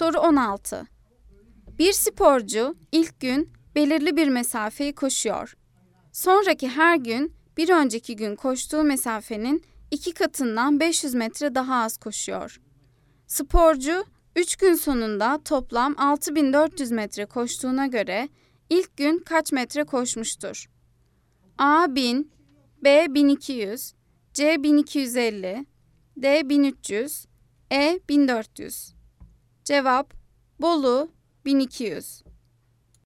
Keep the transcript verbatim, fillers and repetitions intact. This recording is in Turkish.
Soru on altı. Bir sporcu ilk gün belirli bir mesafeyi koşuyor. Sonraki her gün bir önceki gün koştuğu mesafenin iki katından beş yüz metre daha az koşuyor. Sporcu üç gün sonunda toplam altı bin dört yüz metre koştuğuna göre ilk gün kaç metre koşmuştur? A bin, B bin iki yüz, C bin iki yüz elli, D bin üç yüz, E bin dört yüz. Cevap Bolu bin iki yüz.